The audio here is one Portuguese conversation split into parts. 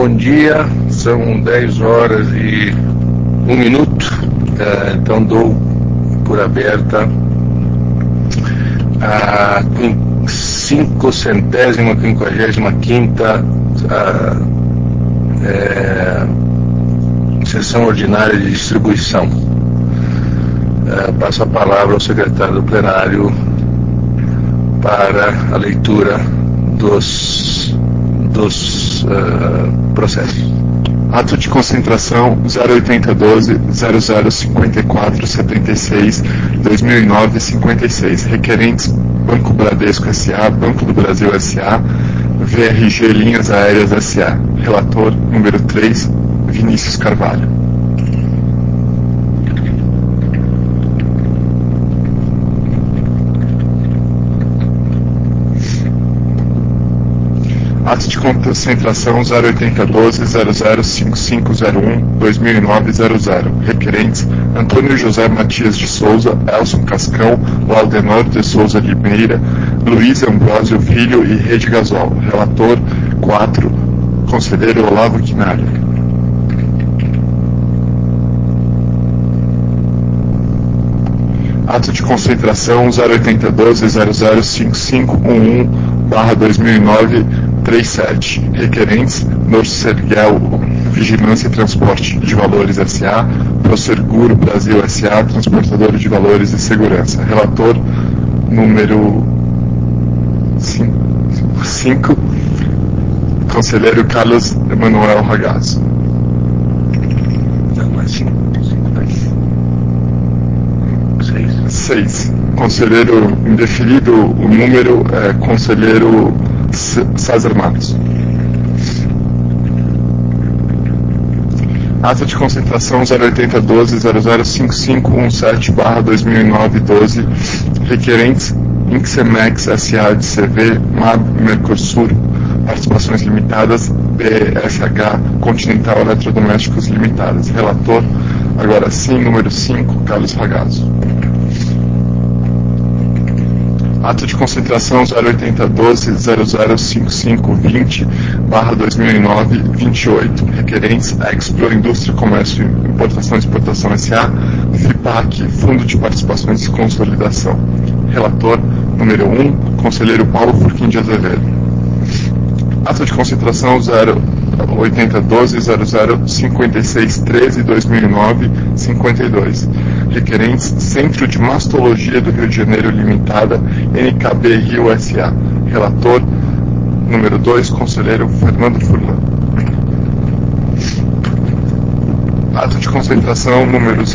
bom dia, são 10 horas e 1 minuto, então dou por aberta a 55ª sessão ordinária de distribuição. Passo a palavra ao secretário do plenário para a leitura dos processos. Ato de concentração 0812-0054-76-2009-56. Requerentes Banco Bradesco S.A., Banco do Brasil S.A., VRG Linhas Aéreas S.A. Relator número 3, Vinícius Carvalho. Ato de concentração 0812-005501-2009-00. Requerentes Antônio José Matias de Souza, Elson Cascão, Laudenor de Souza Limeira, Luiz Ambrósio Filho e Rede Gasol. Relator 4, Conselheiro Olavo Quinalha. Ato de concentração 0812-005511-2009-37. Requerentes Norcerguel Vigilância e Transporte de Valores S.A., Prosegur Brasil S.A., Transportadora de Valores e Segurança. Relator número 5, Conselheiro Carlos Emanuel Ragazzo. Não é 5, 6. Conselheiro indefinido, o número é Conselheiro César Matos. Ato de concentração 0812-005517-2009-12. Requerentes Inxemex S.A. de CV, MAB Mercosul, Participações Limitadas, BSH Continental Eletrodomésticos Limitadas. Relator, agora sim, número 5, Carlos Ragazzo. Ato de concentração 0812-005520-2009-28. Requerentes Expro Indústria, Comércio, Importação e Exportação S.A., FIPAC, Fundo de Participações e Consolidação. Relator número 1, Conselheiro Paulo Furquim de Azevedo. Ato de concentração 0812-005613-2009-52. Requerentes Centro de Mastologia do Rio de Janeiro Limitada, NKB Rio S.A. Relator número 2, Conselheiro Fernando Furlan. Ato de concentração número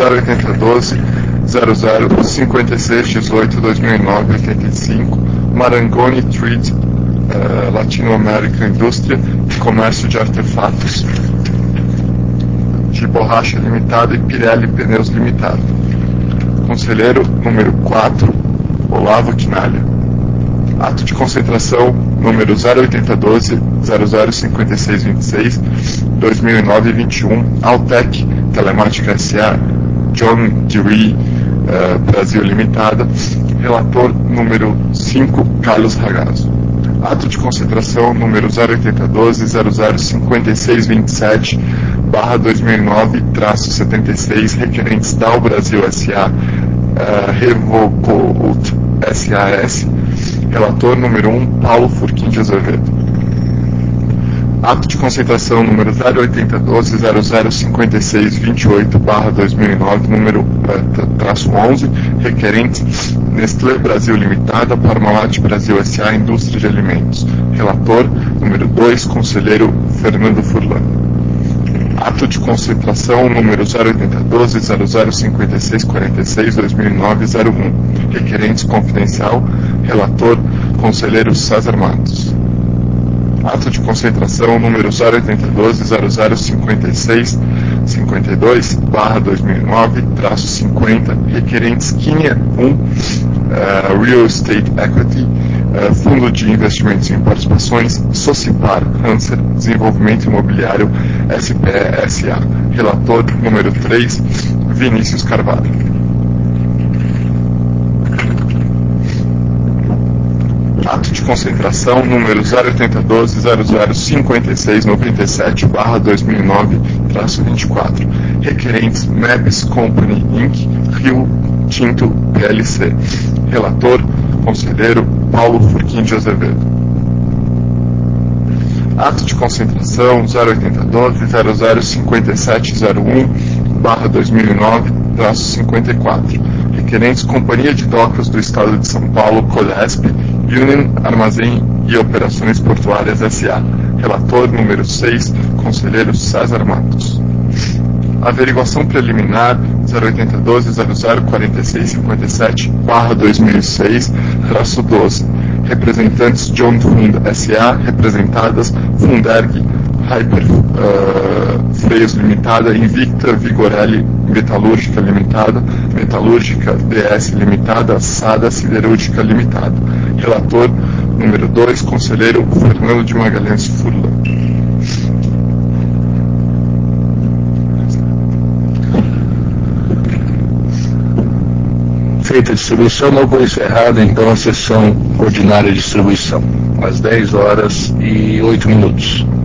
0812-005618-2009-85, Marangoni Treat Latinoamérica Indústria e Comércio de Artefatos de Borracha Limitada e Pirelli Pneus Limitada. Conselheiro número 4, Olavo Quinalha. Ato de concentração número 0812-005626-2009-21, Altec Telemática S.A., John Dewey Brasil Limitada. Relator número 5, Carlos Ragazzo. Ato de concentração número 0812-0057-2009-76, requerentes Dow Brasil S.A., Revocult SAS. Relator número 1, Paulo Furquim de Azevedo. Ato de concentração número 0812-005628-2009, número -11, requerentes Nestlé Brasil Limitada, Parmalat Brasil S.A., Indústria de Alimentos. Relator número 2, Conselheiro Fernando Furlan. Ato de concentração número 0812-005646-2009-01, requerentes Confidencial. Relator Conselheiro César Matos. Ato de concentração número 0812-005652-2009-50, requerentes Quinha 1, Real Estate Equity, Fundo de Investimentos em Participações, Socipar, Hanser, Desenvolvimento Imobiliário, SPE S.A. Relator número 3, Vinícius Carvalho. Ato de concentração número 082-005697/2009-24. Requerentes Mebs Company Inc., Rio Tinto PLC. Relator, conselheiro Paulo Furquim de Azevedo. Ato de concentração 082-005701/2009-54. Requerentes Companhia de Docas do Estado de São Paulo, Colesp, Union Armazém e Operações Portuárias S.A. Relator número 6, conselheiro César Matos. Averiguação preliminar 082-004657/2006-12. Representantes John Fund S.A. Representadas Funderg Hyper Freios Limitada, Invicta Vigorelli Metalúrgica Limitada, Metalúrgica DS Limitada, Sada Siderúrgica Limitada. Relator número 2, conselheiro Fernando de Magalhães Furlan. Feita a distribuição, não foi encerrada então a sessão ordinária de distribuição, às 10h08.